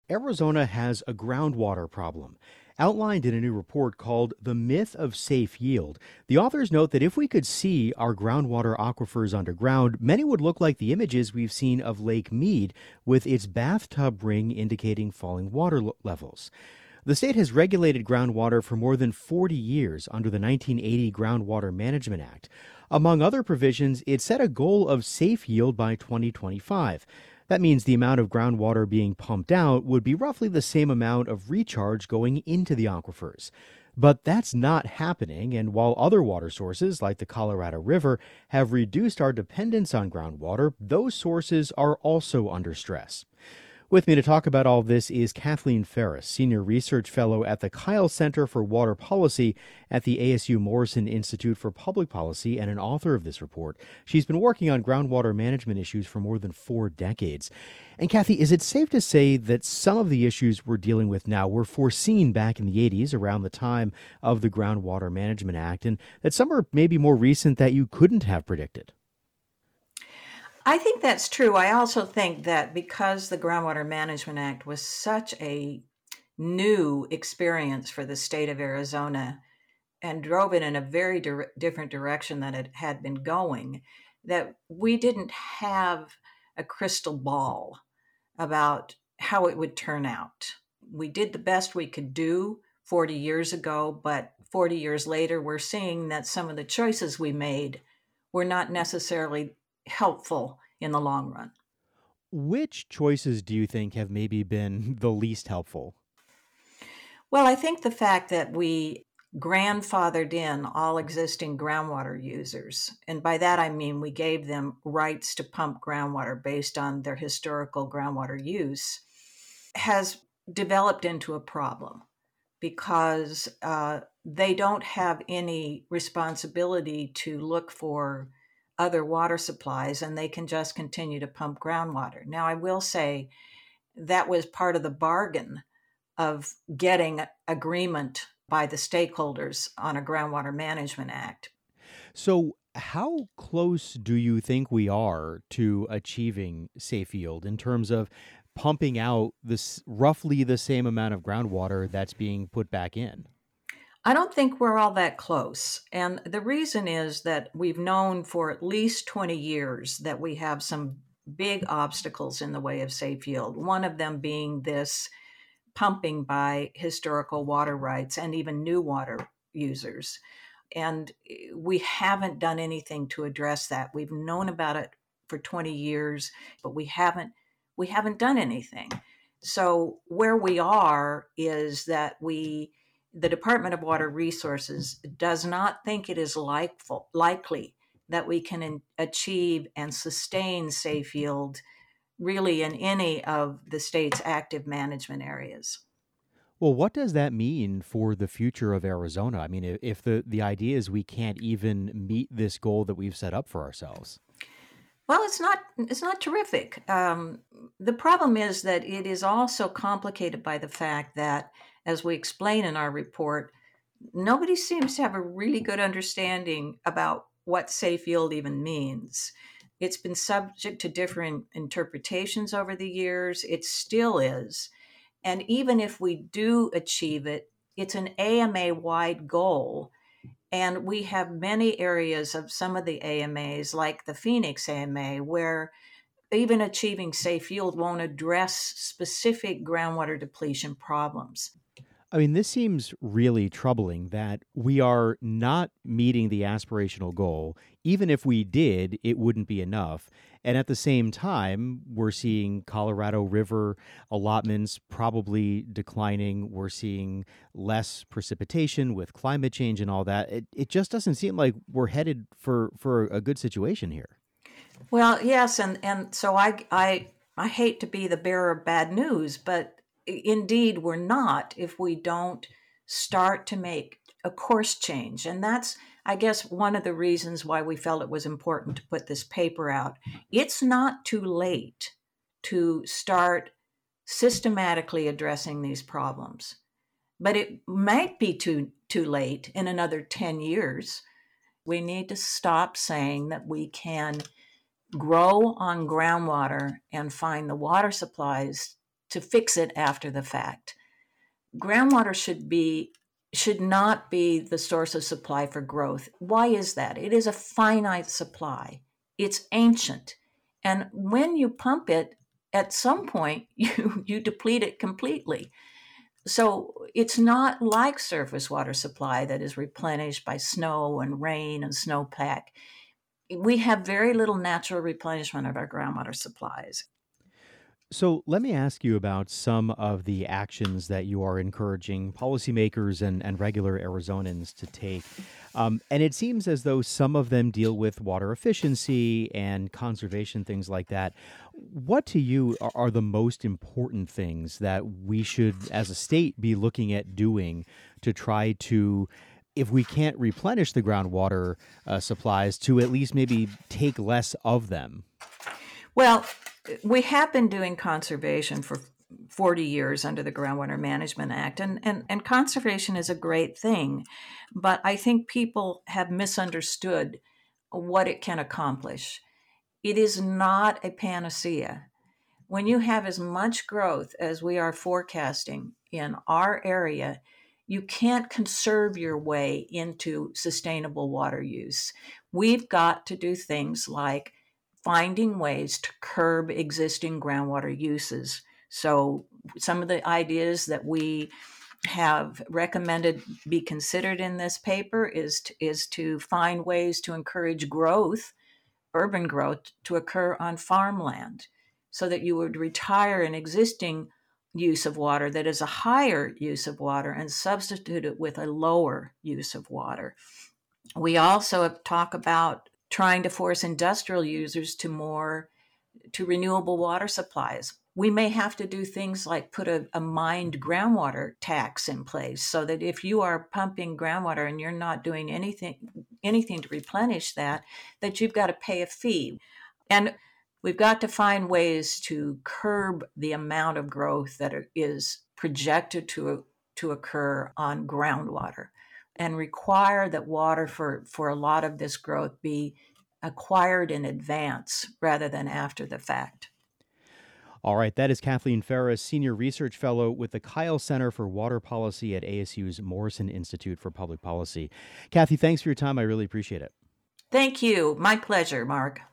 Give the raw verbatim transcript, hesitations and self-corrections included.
Arizona has a groundwater problem. Outlined in a new report called The Myth of Safe Yield, the authors note that if we could see our groundwater aquifers underground, many would look like the images we've seen of Lake Mead, with its bathtub ring indicating falling water l- levels. The state has regulated groundwater for more than forty years under the nineteen eighty Groundwater Management Act. Among other provisions, it set a goal of safe yield by twenty twenty-five. That means the amount of groundwater being pumped out would be roughly the same amount of recharge going into the aquifers. But that's not happening, and while other water sources, like the Colorado River, have reduced our dependence on groundwater, those sources are also under stress. With me to talk about all this is Kathleen Ferris, Senior Research Fellow at the Kyle Center for Water Policy at the A S U Morrison Institute for Public Policy and an author of this report. She's been working on groundwater management issues for more than four decades. And Kathy, is it safe to say that some of the issues we're dealing with now were foreseen back in the eighties around the time of the Groundwater Management Act, and that some are maybe more recent that you couldn't have predicted? I think that's true. I also think that because the Groundwater Management Act was such a new experience for the state of Arizona and drove it in a very dir- different direction than it had been going, that we didn't have a crystal ball about how it would turn out. We did the best we could do forty years ago, but forty years later, we're seeing that some of the choices we made were not necessarily helpful in the long run. Which choices do you think have maybe been the least helpful? Well, I think the fact that we grandfathered in all existing groundwater users, and by that I mean we gave them rights to pump groundwater based on their historical groundwater use, has developed into a problem because uh, they don't have any responsibility to look for other water supplies and they can just continue to pump groundwater. Now, I will say that was part of the bargain of getting agreement by the stakeholders on a Groundwater Management Act. So, how close do you think we are to achieving safe yield in terms of pumping out this roughly the same amount of groundwater that's being put back in? I don't think we're all that close. And the reason is that we've known for at least twenty years that we have some big obstacles in the way of safe yield. One of them being this pumping by historical water rights and even new water users. And we haven't done anything to address that. We've known about it for twenty years, but we haven't we haven't done anything. So where we are is that we the Department of Water Resources does not think it is likeful, likely that we can in, achieve and sustain safe yield really in any of the state's active management areas. Well, what does that mean for the future of Arizona? I mean, i- if the, the idea is we can't even meet this goal that we've set up for ourselves. Well, it's not it's not terrific. Um, the problem is that it is also complicated by the fact that, as we explain in our report, nobody seems to have a really good understanding about what safe yield even means. It's been subject to different interpretations over the years. It still is. And even if we do achieve it, it's an A M A wide goal. And we have many areas of some of the A M As, like the Phoenix A M A, where even achieving safe yield won't address specific groundwater depletion problems. I mean, this seems really troubling that we are not meeting the aspirational goal. Even if we did, it wouldn't be enough. And at the same time, we're seeing Colorado River allotments probably declining. We're seeing less precipitation with climate change and all that. It, it just doesn't seem like we're headed for, for a good situation here. Well, yes, and, and so I, I I hate to be the bearer of bad news, but indeed we're not if we don't start to make a course change. And that's, I guess, one of the reasons why we felt it was important to put this paper out. It's not too late to start systematically addressing these problems, but it might be too too late in another ten years. We need to stop saying that we can grow on groundwater and find the water supplies to fix it after the fact. Groundwater should be should not be the source of supply for growth. Why is that? It is a finite supply. It's ancient. And when you pump it, at some point you, you deplete it completely. So it's not like surface water supply that is replenished by snow and rain and snowpack. We have very little natural replenishment of our groundwater supplies. So let me ask you about some of the actions that you are encouraging policymakers and, and regular Arizonans to take. Um, and it seems as though some of them deal with water efficiency and conservation, things like that. What to you are, are the most important things that we should, as a state, be looking at doing to try to, if we can't replenish the groundwater uh, supplies, to at least maybe take less of them? Well, we have been doing conservation for forty years under the Groundwater Management Act, and, and, and conservation is a great thing, but I think people have misunderstood what it can accomplish. It is not a panacea. When you have as much growth as we are forecasting in our area, you can't conserve your way into sustainable water use. We've got to do things like finding ways to curb existing groundwater uses. So some of the ideas that we have recommended be considered in this paper is to, is to find ways to encourage growth, urban growth, to occur on farmland, so that you would retire an existing use of water that is a higher use of water and substitute it with a lower use of water. We also talk about trying to force industrial users to more to renewable water supplies. We may have to do things like put a, a mined groundwater tax in place, so that if you are pumping groundwater and you're not doing anything anything to replenish that, that you've got to pay a fee. And we've got to find ways to curb the amount of growth that is projected to, to occur on groundwater, and require that water for, for a lot of this growth be acquired in advance rather than after the fact. All right, that is Kathleen Ferris, Senior Research Fellow with the Kyle Center for Water Policy at A S U's Morrison Institute for Public Policy. Kathy, thanks for your time. I really appreciate it. Thank you. My pleasure, Mark.